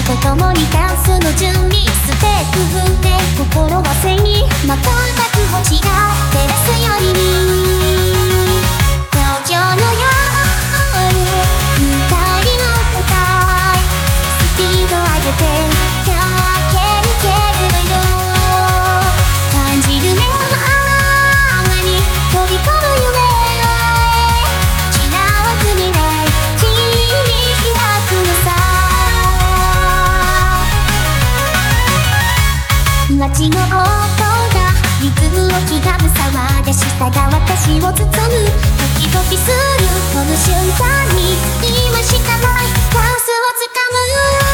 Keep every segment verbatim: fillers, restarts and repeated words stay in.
と共にダンスの準備ステップ踏んで心は背にまとった気持ちが照らすよりに東京の夜二人の歌いスピード上げて駆け抜けるよ感じるねあまに飛び込む夢知らずにない君に開くのさ街の音がリズムを刻む騒がしさが私を包むドキドキするこの瞬間に今しかないチャンスをつかむ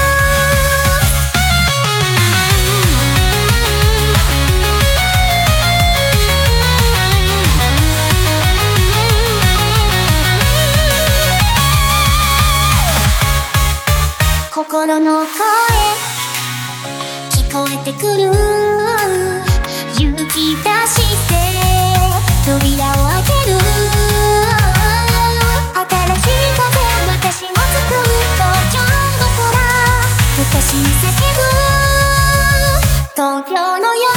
心の声聞こえてくる勇気出して扉を開ける新しい風私を作る東京の空私に叫ぶ東京の夜